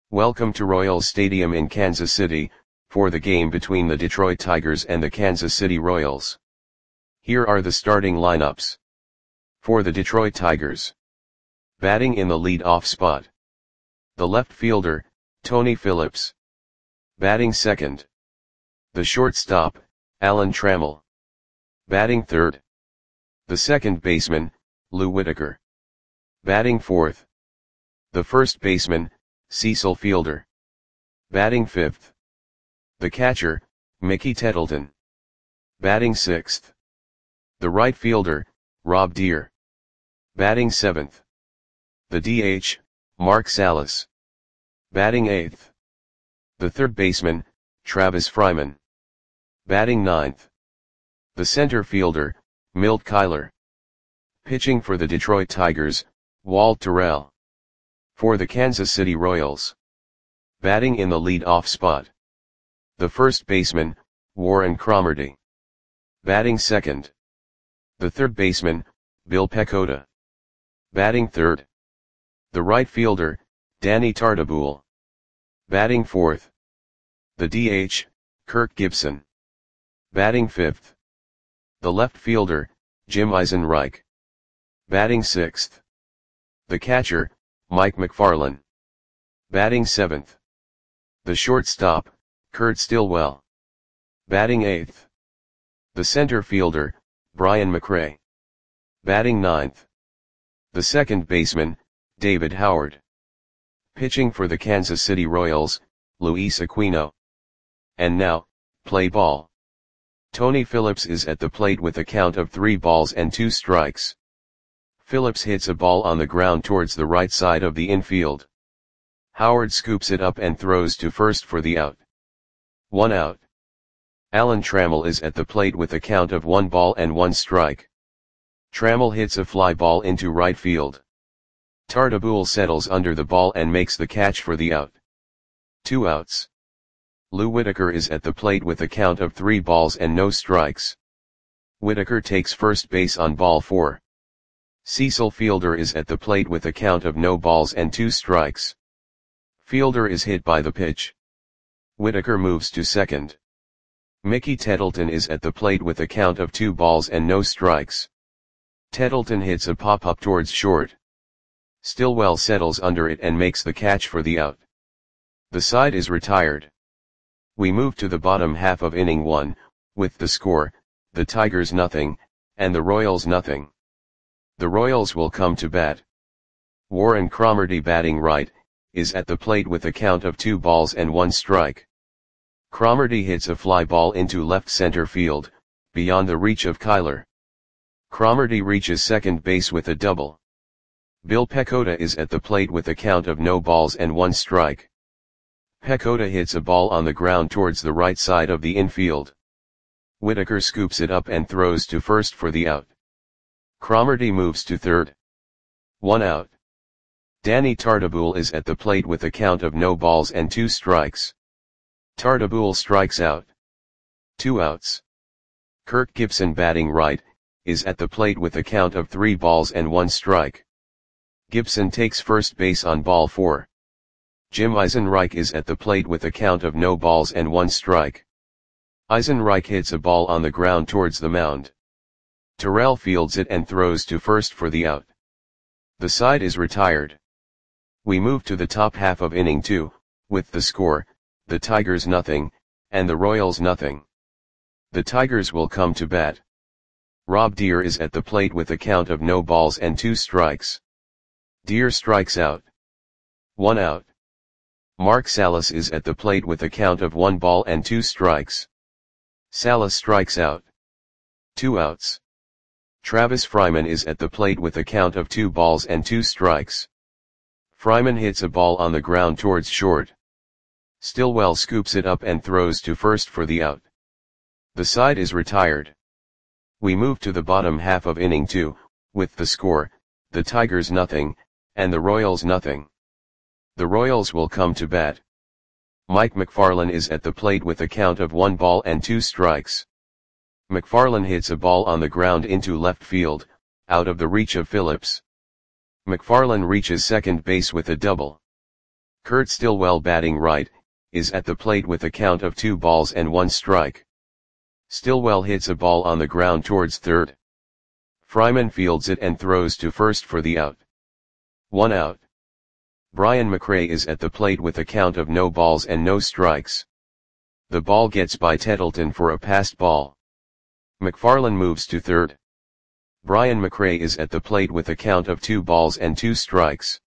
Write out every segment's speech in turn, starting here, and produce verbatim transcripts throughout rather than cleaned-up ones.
Welcome to Royals Stadium in Kansas City, for the game between the Detroit Tigers and the Kansas City Royals. Here are the starting lineups. For the Detroit Tigers. Batting in the lead-off spot. The left fielder, Tony Phillips. Batting second. The shortstop, Alan Trammell. Batting third. The second baseman, Lou Whitaker. Batting fourth. The first baseman, Cecil Fielder. Batting fifth. The catcher, Mickey Tettleton. Batting sixth. The right fielder, Rob Deer. Batting seventh. The D H, Mark Salas. Batting eighth. The third baseman, Travis Fryman. Batting ninth. The center fielder, Milt Kyler. Pitching for the Detroit Tigers, Walt Terrell. For the Kansas City Royals. Batting in the lead-off spot. The first baseman, Warren Cromartie. Batting second. The third baseman, Bill Pecota. Batting third. The right fielder, Danny Tartabull. Batting fourth. The D H, Kirk Gibson. Batting fifth. The left fielder, Jim Eisenreich. Batting sixth. The catcher, Mike McFarland. Batting seventh. The shortstop, Kurt Stillwell. Batting eighth. The center fielder, Brian McRae. Batting ninth. The second baseman, David Howard. Pitching for the Kansas City Royals, Luis Aquino. And now, play ball. Tony Phillips is at the plate with a count of three balls and two strikes. Phillips hits a ball on the ground towards the right side of the infield. Howard scoops it up and throws to first for the out. One out. Alan Trammell is at the plate with a count of one ball and one strike. Trammell hits a fly ball into right field. Tartabull settles under the ball and makes the catch for the out. Two outs. Lou Whitaker is at the plate with a count of three balls and no strikes. Whitaker takes first base on ball four. Cecil Fielder is at the plate with a count of no balls and two strikes. Fielder is hit by the pitch. Whitaker moves to second. Mickey Tettleton is at the plate with a count of two balls and no strikes. Tettleton hits a pop-up towards short. Stillwell settles under it and makes the catch for the out. The side is retired. We move to the bottom half of inning one, with the score, the Tigers nothing, and the Royals nothing. The Royals will come to bat. Warren Cromartie, batting right, is at the plate with a count of two balls and one strike. Cromartie hits a fly ball into left center field, beyond the reach of Kyler. Cromartie reaches second base with a double. Bill Pecota is at the plate with a count of no balls and one strike. Pecota hits a ball on the ground towards the right side of the infield. Whitaker scoops it up and throws to first for the out. Cromartie moves to third. One out. Danny Tartabull is at the plate with a count of no balls and two strikes. Tartabull strikes out. Two outs. Kirk Gibson, batting right, is at the plate with a count of three balls and one strike. Gibson takes first base on ball four. Jim Eisenreich is at the plate with a count of no balls and one strike. Eisenreich hits a ball on the ground towards the mound. Terrell fields it and throws to first for the out. The side is retired. We move to the top half of inning two, with the score, the Tigers nothing, and the Royals nothing. The Tigers will come to bat. Rob Deer is at the plate with a count of no balls and two strikes. Deer strikes out. One out. Mark Salas is at the plate with a count of one ball and two strikes. Salas strikes out. Two outs. Travis Fryman is at the plate with a count of two balls and two strikes. Fryman hits a ball on the ground towards short. Stillwell scoops it up and throws to first for the out. The side is retired. We move to the bottom half of inning two, with the score, the Tigers nothing, and the Royals nothing. The Royals will come to bat. Mike McFarland is at the plate with a count of one ball and two strikes. McFarland hits a ball on the ground into left field, out of the reach of Phillips. McFarland reaches second base with a double. Kurt Stillwell, batting right, is at the plate with a count of two balls and one strike. Stillwell hits a ball on the ground towards third. Fryman fields it and throws to first for the out. One out. Brian McRae is at the plate with a count of no balls and no strikes. The ball gets by Tettleton for a passed ball. McFarland moves to third. Brian McRae is at the plate with a count of two balls and two strikes.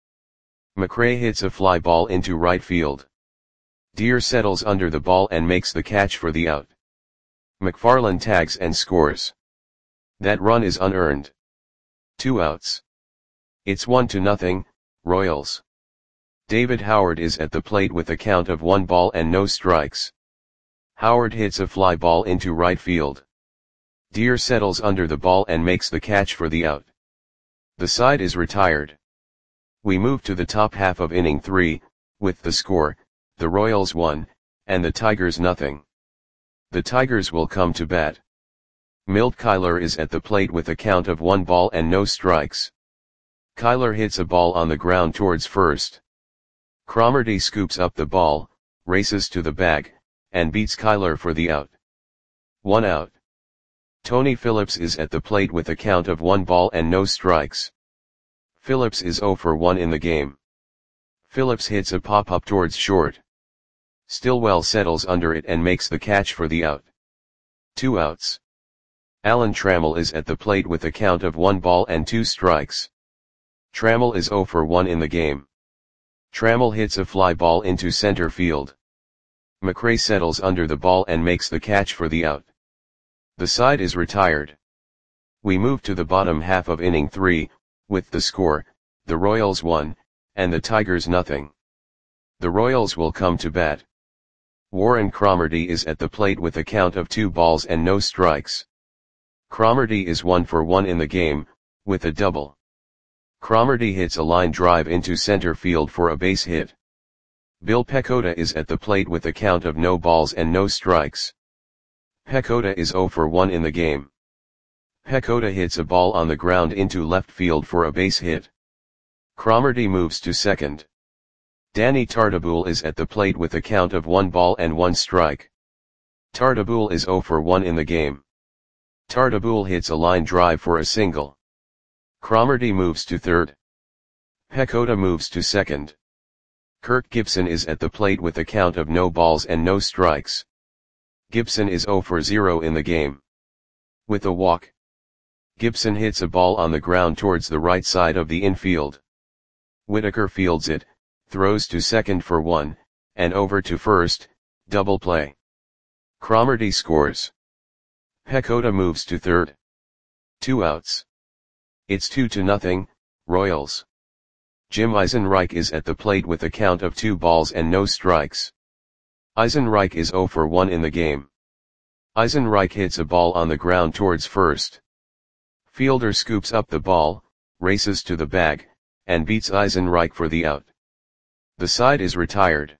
McRae hits a fly ball into right field. Deere settles under the ball and makes the catch for the out. McFarland tags and scores. That run is unearned. Two outs. It's one to nothing, Royals. David Howard is at the plate with a count of one ball and no strikes. Howard hits a fly ball into right field. Deere settles under the ball and makes the catch for the out. The side is retired. We move to the top half of inning three, with the score, the Royals one, and the Tigers nothing. The Tigers will come to bat. Milt Kyler is at the plate with a count of one ball and no strikes. Kyler hits a ball on the ground towards first. Cromartie scoops up the ball, races to the bag, and beats Kyler for the out. One out. Tony Phillips is at the plate with a count of one ball and no strikes. Phillips is oh for one in the game. Phillips hits a pop-up towards short. Stillwell settles under it and makes the catch for the out. Two outs. Alan Trammell is at the plate with a count of one ball and two strikes. Trammell is oh for one in the game. Trammell hits a fly ball into center field. McRae settles under the ball and makes the catch for the out. The side is retired. We move to the bottom half of inning three, with the score, the Royals one, and the Tigers nothing. The Royals will come to bat. Warren Cromartie is at the plate with a count of two balls and no strikes. Cromartie is one for one in the game, with a double. Cromartie hits a line drive into center field for a base hit. Bill Pecota is at the plate with a count of no balls and no strikes. Pecota is oh for one in the game. Pecota hits a ball on the ground into left field for a base hit. Cromartie moves to second. Danny Tartabull is at the plate with a count of one ball and one strike. Tartabull is oh for one in the game. Tartabull hits a line drive for a single. Cromartie moves to third. Pecota moves to second. Kirk Gibson is at the plate with a count of no balls and no strikes. Gibson is oh for zero in the game. With a walk, Gibson hits a ball on the ground towards the right side of the infield. Whitaker fields it, throws to second for one, and over to first, double play. Cromartie scores. Pecota moves to third. Two outs. It's two to nothing, Royals. Jim Eisenreich is at the plate with a count of two balls and no strikes. Eisenreich is oh for one in the game. Eisenreich hits a ball on the ground towards first. Fielder scoops up the ball, races to the bag, and beats Eisenreich for the out. The side is retired.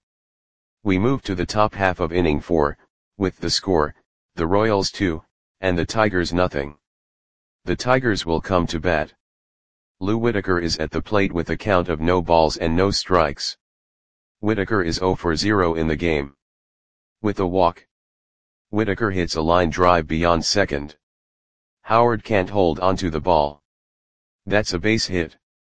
We move to the top half of inning four, with the score, the Royals two, and the Tigers nothing. The Tigers will come to bat. Lou Whitaker is at the plate with a count of no balls and no strikes. Whitaker is oh for zero in the game. With a walk, Whitaker hits a line drive beyond second. Howard can't hold onto the ball. That's a base hit.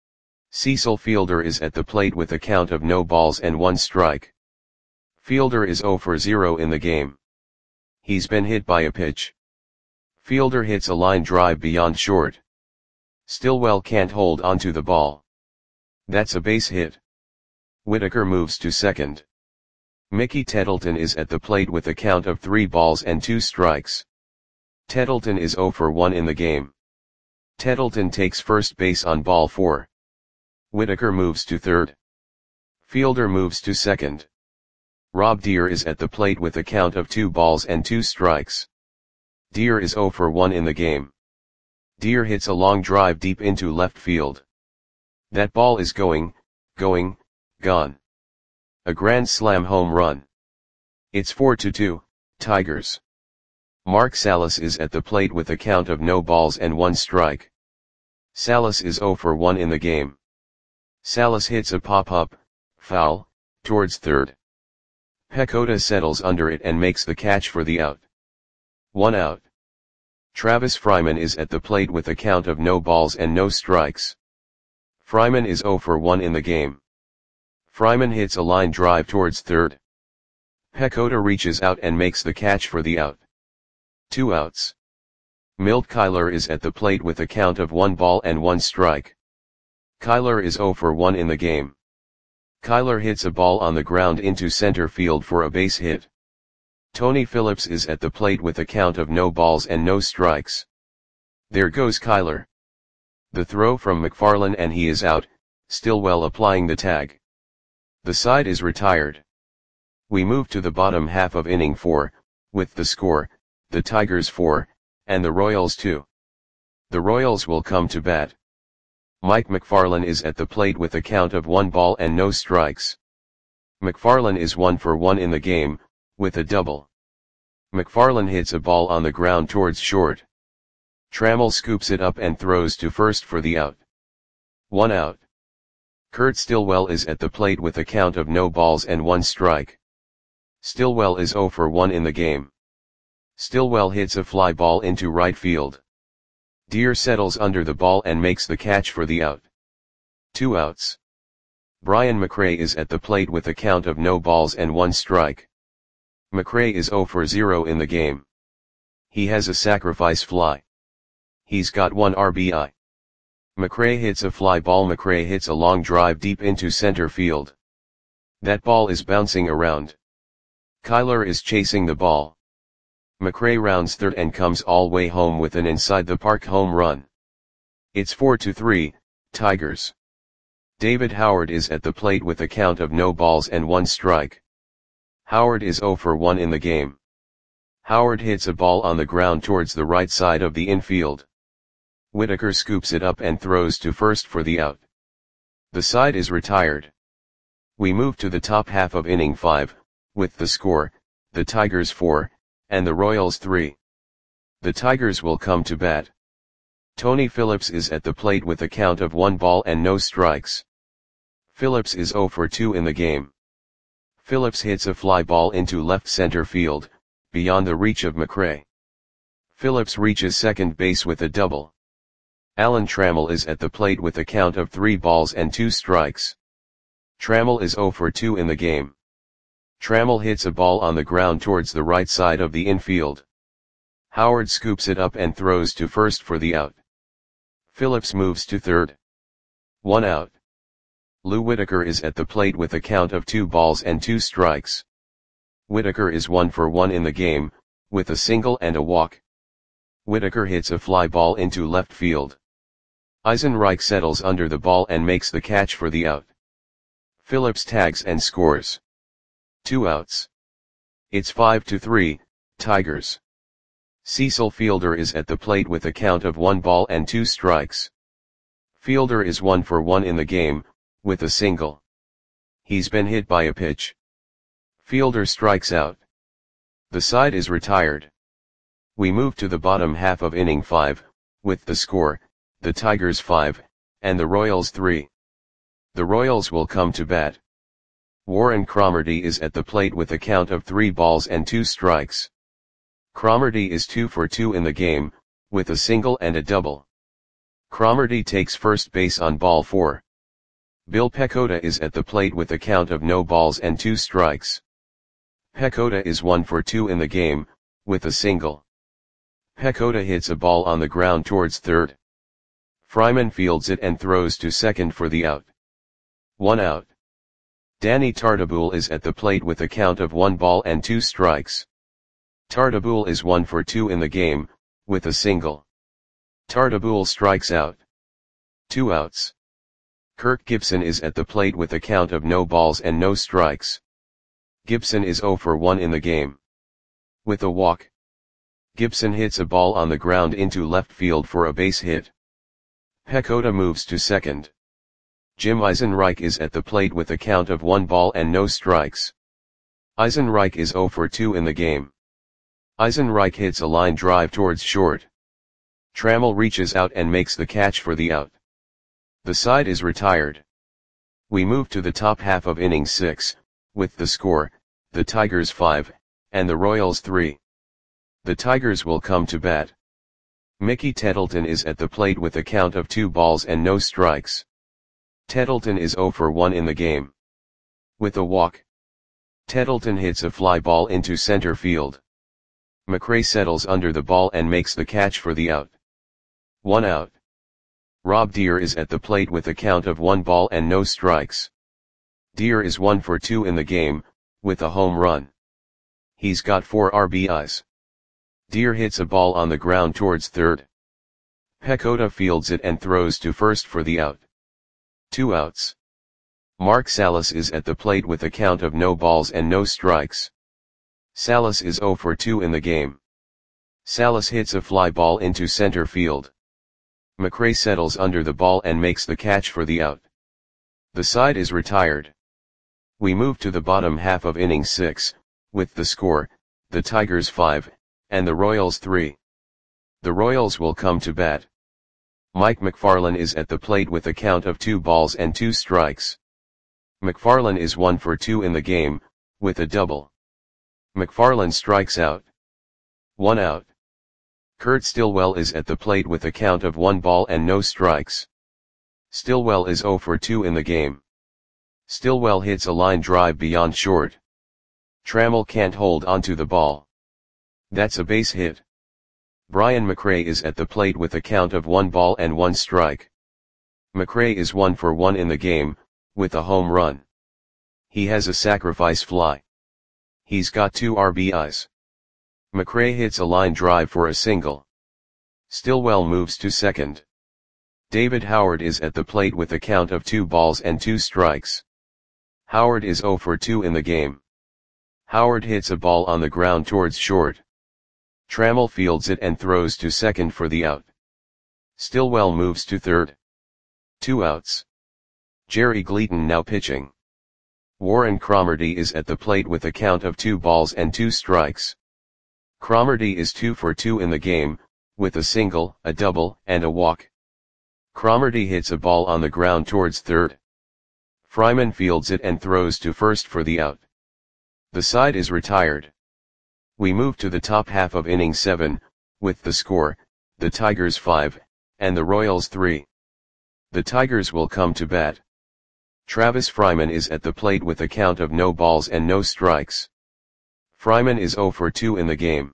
Cecil Fielder is at the plate with a count of no balls and one strike. Fielder is oh for zero in the game. He's been hit by a pitch. Fielder hits a line drive beyond short. Stillwell can't hold onto the ball. That's a base hit. Whitaker moves to second. Mickey Tettleton is at the plate with a count of three balls and two strikes. Tettleton is oh for one in the game. Tettleton takes first base on ball four. Whitaker moves to third. Fielder moves to second. Rob Deere is at the plate with a count of two balls and two strikes. Deere is oh for one in the game. Deere hits a long drive deep into left field. That ball is going, going, gone. A grand slam home run. It's four to two, Tigers. Mark Salas is at the plate with a count of no balls and one strike. Salas is oh for one in the game. Salas hits a pop-up, foul, towards third. Pecota settles under it and makes the catch for the out. One out. Travis Fryman is at the plate with a count of no balls and no strikes. Fryman is zero for one in the game. Fryman hits a line drive towards third. Pecota reaches out and makes the catch for the out. Two outs. Milt Kyler is at the plate with a count of one ball and one strike. Kyler is zero for one in the game. Kyler hits a ball on the ground into center field for a base hit. Tony Phillips is at the plate with a count of no balls and no strikes. There goes Kyler. The throw from McFarland and he is out, Stillwell applying the tag. The side is retired. We move to the bottom half of inning four, with the score, the Tigers four, and the Royals two. The Royals will come to bat. Mike McFarland is at the plate with a count of one ball and no strikes. McFarland is one for one in the game, with a double. McFarland hits a ball on the ground towards short. Trammell scoops it up and throws to first for the out. One out. Kurt Stillwell is at the plate with a count of no balls and one strike. Stillwell is zero for one in the game. Stillwell hits a fly ball into right field. Deere settles under the ball and makes the catch for the out. Two outs. Brian McRae is at the plate with a count of no balls and one strike. McRae is zero for zero in the game. He has a sacrifice fly. He's got one R B I. McRae hits a fly ball. McRae hits a long drive deep into center field. That ball is bouncing around. Kyler is chasing the ball. McRae rounds third and comes all way home with an inside-the-park home run. It's four to three, Tigers. David Howard is at the plate with a count of no balls and one strike. Howard is zero for one in the game. Howard hits a ball on the ground towards the right side of the infield. Whitaker scoops it up and throws to first for the out. The side is retired. We move to the top half of inning five, with the score, the Tigers four, and the Royals three. The Tigers will come to bat. Tony Phillips is at the plate with a count of one ball and no strikes. Phillips is zero for two in the game. Phillips hits a fly ball into left center field, beyond the reach of McRae. Phillips reaches second base with a double. Alan Trammell is at the plate with a count of three balls and two strikes. Trammell is zero for two in the game. Trammell hits a ball on the ground towards the right side of the infield. Howard scoops it up and throws to first for the out. Phillips moves to third. One out. Lou Whitaker is at the plate with a count of two balls and two strikes. Whitaker is one for one in the game, with a single and a walk. Whitaker hits a fly ball into left field. Eisenreich settles under the ball and makes the catch for the out. Phillips tags and scores. Two outs. It's five to three, Tigers. Cecil Fielder is at the plate with a count of one ball and two strikes. Fielder is one for one in the game, with a single. He's been hit by a pitch. Fielder strikes out. The side is retired. We move to the bottom half of inning five, with the score, the Tigers five, and the Royals three. The Royals will come to bat. Warren Cromartie is at the plate with a count of three balls and two strikes. Cromartie is two for two in the game, with a single and a double. Cromartie takes first base on ball four. Bill Pecota is at the plate with a count of no balls and two strikes. Pecota is one for two in the game, with a single. Pecota hits a ball on the ground towards third. Fryman fields it and throws to second for the out. One out. Danny Tartabull is at the plate with a count of one ball and two strikes. Tartabull is one for two in the game, with a single. Tartabull strikes out. Two outs. Kirk Gibson is at the plate with a count of no balls and no strikes. Gibson is zero for one in the game. With a walk. Gibson hits a ball on the ground into left field for a base hit. Pecota moves to second. Jim Eisenreich is at the plate with a count of one ball and no strikes. Eisenreich is zero for two in the game. Eisenreich hits a line drive towards short. Trammell reaches out and makes the catch for the out. The side is retired. We move to the top half of inning six, with the score, the Tigers five, and the Royals three. The Tigers will come to bat. Mickey Tettleton is at the plate with a count of two balls and no strikes. Tettleton is zero for one in the game. With a walk, Tettleton hits a fly ball into center field. McRae settles under the ball and makes the catch for the out. One out. Rob Deer is at the plate with a count of one ball and no strikes. Deer is one for two in the game, with a home run. He's got four R B Is. Deer hits a ball on the ground towards third. Pecota fields it and throws to first for the out. Two outs. Mark Salas is at the plate with a count of no balls and no strikes. Salas is zero for two in the game. Salas hits a fly ball into center field. McRae settles under the ball and makes the catch for the out. The side is retired. We move to the bottom half of inning six, with the score, the Tigers five, and the Royals three. The Royals will come to bat. Mike McFarland is at the plate with a count of two balls and two strikes. McFarland is one for two in the game, with a double. McFarland strikes out. One out. Kurt Stillwell is at the plate with a count of one ball and no strikes. Stillwell is zero for two in the game. Stillwell hits a line drive beyond short. Trammell can't hold onto the ball. That's a base hit. Brian McRae is at the plate with a count of one ball and one strike. McRae is one for one in the game, with a home run. He has a sacrifice fly. He's got two R B Is. McRae hits a line drive for a single. Stillwell moves to second. David Howard is at the plate with a count of two balls and two strikes. Howard is zero for two in the game. Howard hits a ball on the ground towards short. Trammell fields it and throws to second for the out. Stillwell moves to third. Two outs. Jerry Gleaton now pitching. Warren Cromartie is at the plate with a count of two balls and two strikes. Cromartie is two for two in the game, with a single, a double, and a walk. Cromartie hits a ball on the ground towards third. Fryman fields it and throws to first for the out. The side is retired. We move to the top half of inning seven, with the score, the Tigers five, and the Royals three. The Tigers will come to bat. Travis Fryman is at the plate with a count of no balls and no strikes. Fryman is zero for two in the game.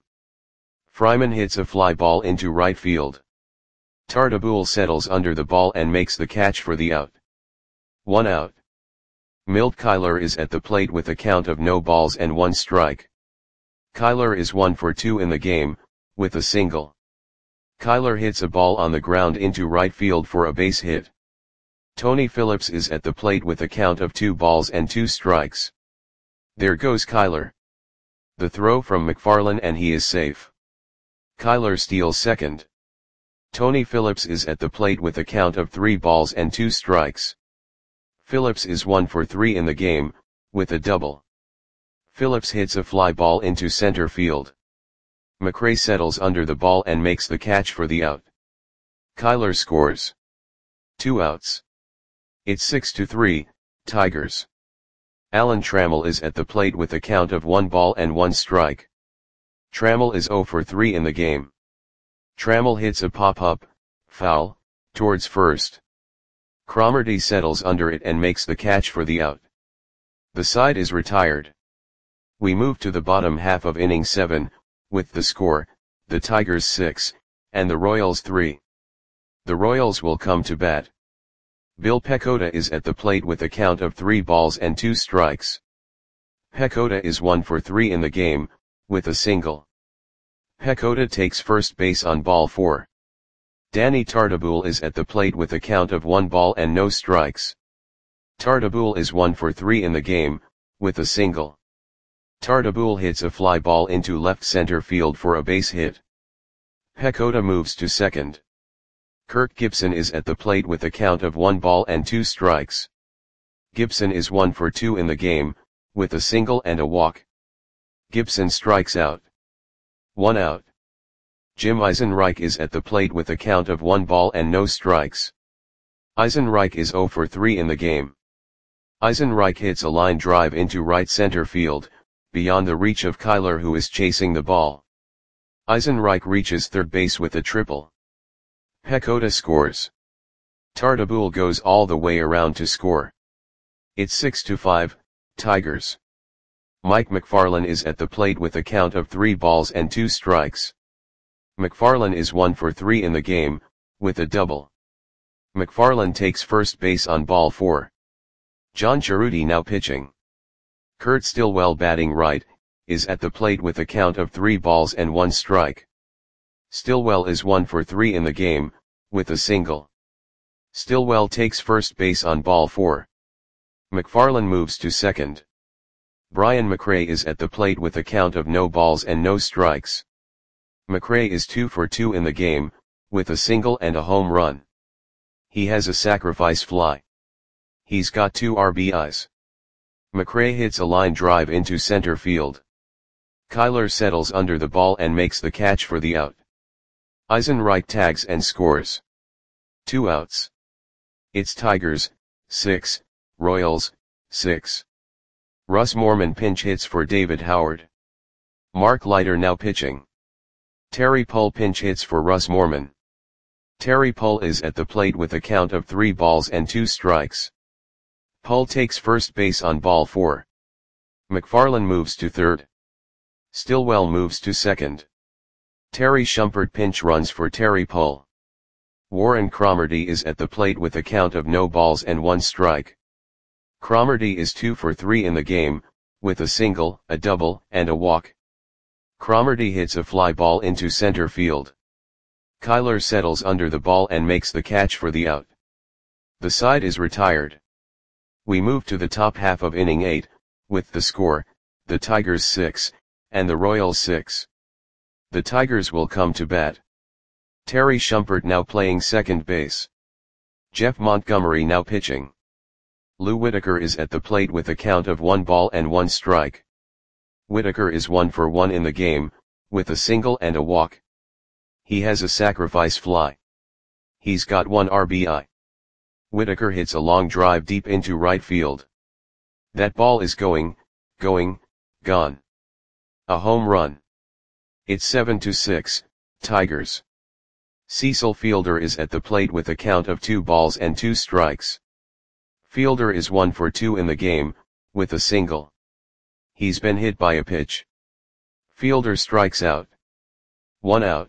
Fryman hits a fly ball into right field. Tartabull settles under the ball and makes the catch for the out. One out. Milt Kyler is at the plate with a count of no balls and one strike. Kyler is one for two in the game, with a single. Kyler hits a ball on the ground into right field for a base hit. Tony Phillips is at the plate with a count of two balls and two strikes. There goes Kyler. The throw from McFarland and he is safe. Kyler steals second. Tony Phillips is at the plate with a count of three balls and two strikes. Phillips is one for three in the game, with a double. Phillips hits a fly ball into center field. McRae settles under the ball and makes the catch for the out. Kyler scores. Two outs. It's six to three, Tigers. Alan Trammell is at the plate with a count of one ball and one strike. Trammell is zero for three in the game. Trammell hits a pop-up, foul, towards first. Cromartie settles under it and makes the catch for the out. The side is retired. We move to the bottom half of inning seven, with the score, the Tigers six, and the Royals three. The Royals will come to bat. Bill Pecota is at the plate with a count of three balls and two strikes. Pecota is one for three in the game, with a single. Pecota takes first base on ball four. Danny Tartabull is at the plate with a count of one ball and no strikes. Tartabull is one for three in the game, with a single. Tartabull hits a fly ball into left center field for a base hit. Pecota moves to second. Kirk Gibson is at the plate with a count of one ball and two strikes. Gibson is one for two in the game, with a single and a walk. Gibson strikes out. One out. Jim Eisenreich is at the plate with a count of one ball and no strikes. Eisenreich is zero for three in the game. Eisenreich hits a line drive into right center field, beyond the reach of Kyler, who is chasing the ball. Eisenreich reaches third base with a triple. Pecota scores. Tartabull goes all the way around to score. It's six to five, Tigers. Mike McFarland is at the plate with a count of three balls and two strikes. McFarland is one for three in the game, with a double. McFarland takes first base on ball four. John Cerruti now pitching. Kurt Stillwell, batting right, is at the plate with a count of three balls and one strike. Stillwell is one for three in the game, with a single. Stillwell takes first base on ball four. McFarland moves to second. Brian McRae is at the plate with a count of no balls and no strikes. McRae is two for two in the game, with a single and a home run. He has a sacrifice fly. He's got two R B Is. McRae hits a line drive into center field. Kyler settles under the ball and makes the catch for the out. Eisenreich tags and scores. Two outs. It's Tigers, six, Royals, six. Russ Morman pinch hits for David Howard. Mark Leiter now pitching. Terry Pull pinch hits for Russ Morman. Terry Pull is at the plate with a count of three balls and two strikes. Pull takes first base on ball four. McFarland moves to third. Stillwell moves to second. Terry Shumpert pinch runs for Terry Pull. Warren Cromartie is at the plate with a count of no balls and one strike. Cromartie is two for three in the game, with a single, a double, and a walk. Cromartie hits a fly ball into center field. Kyler settles under the ball and makes the catch for the out. The side is retired. We move to the top half of inning eight, with the score, the Tigers six, and the Royals six. The Tigers will come to bat. Terry Shumpert now playing second base. Jeff Montgomery now pitching. Lou Whitaker is at the plate with a count of one ball and one strike. Whitaker is one for one in the game, with a single and a walk. He has a sacrifice fly. He's got one R B I. Whitaker hits a long drive deep into right field. That ball is going, going, gone. A home run. It's seven to six, Tigers. Cecil Fielder is at the plate with a count of two balls and two strikes. Fielder is one for two in the game, with a single. He's been hit by a pitch. Fielder strikes out. One out.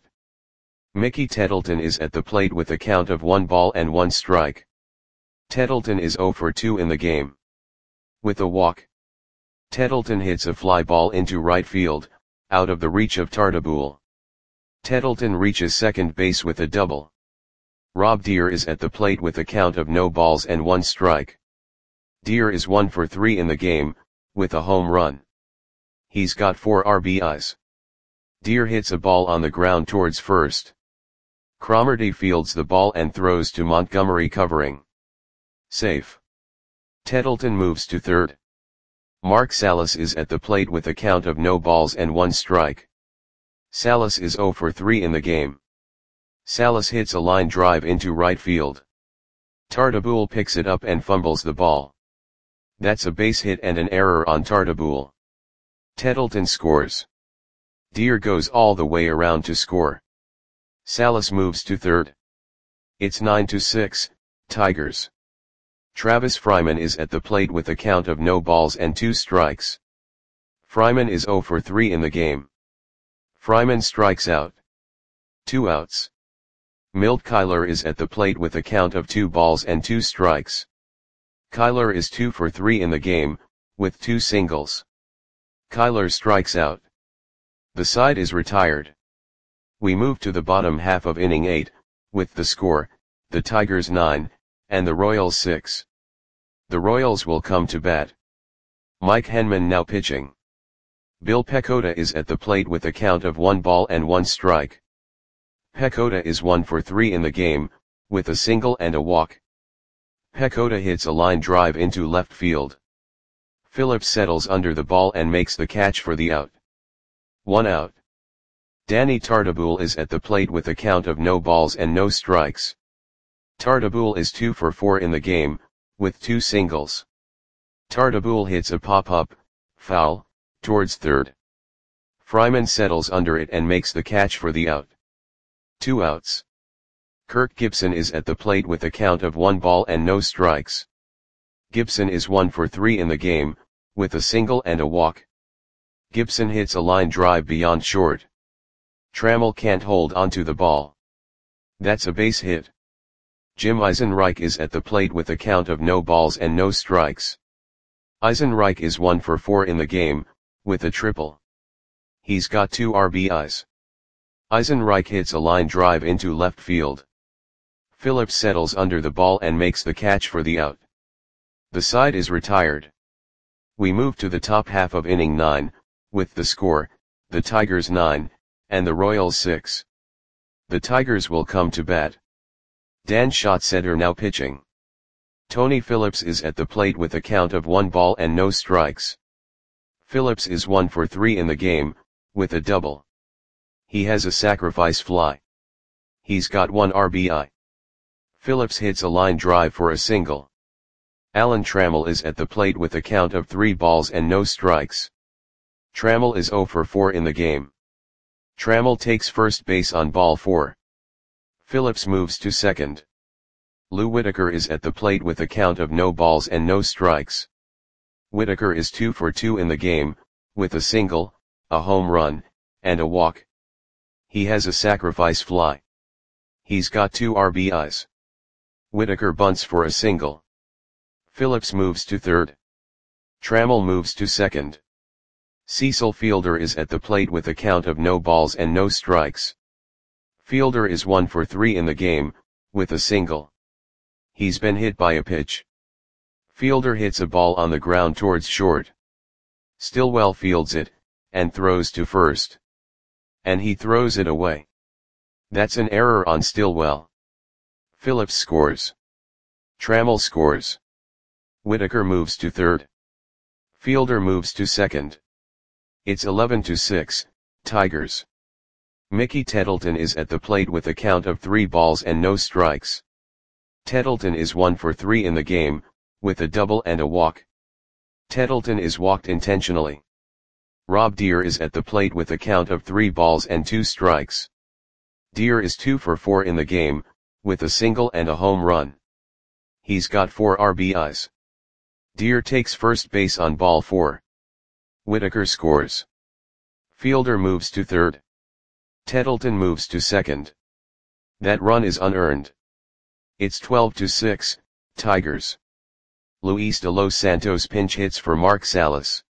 Mickey Tettleton is at the plate with a count of one ball and one strike. Tettleton is zero for two in the game. With a walk. Tettleton hits a fly ball into right field, out of the reach of Tartabull. Tettleton reaches second base with a double. Rob Deere is at the plate with a count of no balls and one strike. Deere is one for three in the game, with a home run. He's got four R B Is. Deere hits a ball on the ground towards first. Cromartie fields the ball and throws to Montgomery covering. Safe. Tettleton moves to third. Mark Salas is at the plate with a count of no balls and one strike. Salas is zero for three in the game. Salas hits a line drive into right field. Tartabull picks it up and fumbles the ball. That's a base hit and an error on Tartabull. Tettleton scores. Deere goes all the way around to score. Salas moves to third. It's nine to six, Tigers. Travis Fryman is at the plate with a count of no balls and two strikes. Fryman is zero for three in the game. Fryman strikes out. Two outs. Milt Kyler is at the plate with a count of two balls and two strikes. Kyler is two for three in the game, with two singles. Kyler strikes out. The side is retired. We move to the bottom half of inning eight, with the score, the Tigers nine, and the Royals six. The Royals will come to bat. Mike Henman now pitching. Bill Pecota is at the plate with a count of one ball and one strike. Pecota is one for three in the game, with a single and a walk. Pecota hits a line drive into left field. Phillips settles under the ball and makes the catch for the out. One out. Danny Tartabull is at the plate with a count of no balls and no strikes. Tartabull is two for four in the game, with two singles. Tartabull hits a pop-up, foul, towards third. Fryman settles under it and makes the catch for the out. Two outs. Kirk Gibson is at the plate with a count of one ball and no strikes. Gibson is one for three in the game, with a single and a walk. Gibson hits a line drive beyond short. Trammell can't hold onto the ball. That's a base hit. Jim Eisenreich is at the plate with a count of no balls and no strikes. Eisenreich is one for four in the game, with a triple. He's got two R B Is. Eisenreich hits a line drive into left field. Phillips settles under the ball and makes the catch for the out. The side is retired. We move to the top half of inning nine, with the score, the Tigers nine, and the Royals six. The Tigers will come to bat. Dan Schatzeder now pitching. Tony Phillips is at the plate with a count of one ball and no strikes. Phillips is one for three in the game, with a double. He has a sacrifice fly. He's got one R B I. Phillips hits a line drive for a single. Alan Trammell is at the plate with a count of three balls and no strikes. Trammell is zero for four in the game. Trammell takes first base on ball four. Phillips moves to second. Lou Whitaker is at the plate with a count of no balls and no strikes. Whitaker is two for two in the game, with a single, a home run, and a walk. He has a sacrifice fly. He's got two R B Is. Whitaker bunts for a single. Phillips moves to third. Trammell moves to second. Cecil Fielder is at the plate with a count of no balls and no strikes. Fielder is one for three in the game, with a single. He's been hit by a pitch. Fielder hits a ball on the ground towards short. Stillwell fields it, and throws to first. And he throws it away. That's an error on Stillwell. Phillips scores. Trammell scores. Whitaker moves to third. Fielder moves to second. It's eleven to six, Tigers. Mickey Tettleton is at the plate with a count of three balls and no strikes. Tettleton is one for three in the game, with a double and a walk. Tettleton is walked intentionally. Rob Deere is at the plate with a count of three balls and two strikes. Deere is two for four in the game, with a single and a home run. He's got four R B Is. Deere takes first base on ball four. Whitaker scores. Fielder moves to third. Tettleton moves to second. That run is unearned. It's twelve to six, Tigers. Luis de los Santos pinch hits for Mark Salas.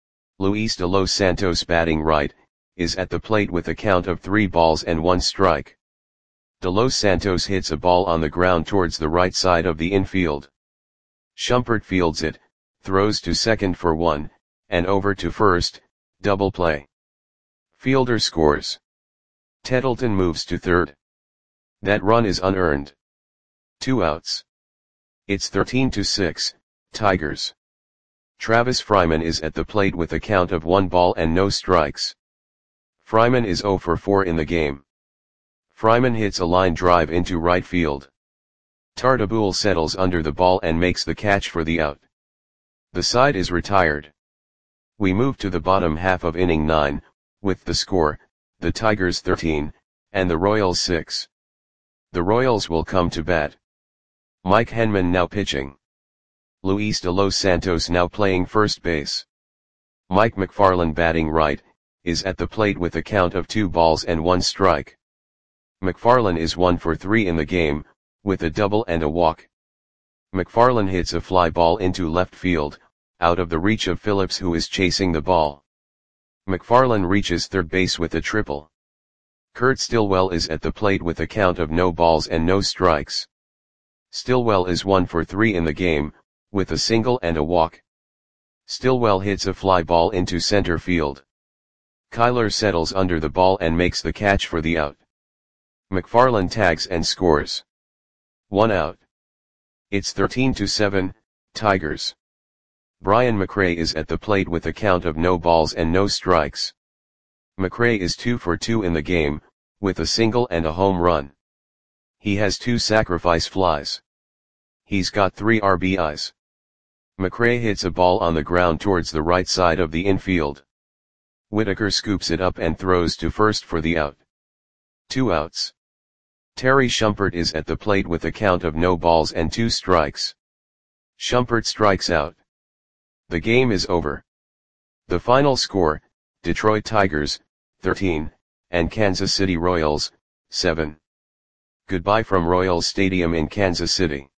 Luis de los Santos batting right, is at the plate with a count of three balls and one strike. De los Santos hits a ball on the ground towards the right side of the infield. Shumpert fields it, throws to second for one, and over to first, double play. Fielder scores. Tettleton moves to third. That run is unearned. Two outs. It's thirteen to six, Tigers. Travis Fryman is at the plate with a count of one ball and no strikes. Fryman is zero for four in the game. Fryman hits a line drive into right field. Tartabull settles under the ball and makes the catch for the out. The side is retired. We move to the bottom half of inning nine, with the score, the Tigers thirteen, and the Royals six. The Royals will come to bat. Mike Henman now pitching. Luis de los Santos now playing first base. Mike McFarland batting right, is at the plate with a count of two balls and one strike. McFarland is one for three in the game, with a double and a walk. McFarland hits a fly ball into left field, out of the reach of Phillips who is chasing the ball. McFarland reaches third base with a triple. Kurt Stillwell is at the plate with a count of no balls and no strikes. Stillwell is one for three in the game, with a single and a walk. Stillwell hits a fly ball into center field. Kyler settles under the ball and makes the catch for the out. McFarland tags and scores. One out. It's thirteen to seven, Tigers. Brian McRae is at the plate with a count of no balls and no strikes. McRae is two for two in the game, with a single and a home run. He has two sacrifice flies. He's got three R B Is. McRae hits a ball on the ground towards the right side of the infield. Whitaker scoops it up and throws to first for the out. Two outs. Terry Shumpert is at the plate with a count of no balls and two strikes. Shumpert strikes out. The game is over. The final score, Detroit Tigers, thirteen, and Kansas City Royals, seven. Goodbye from Royals Stadium in Kansas City.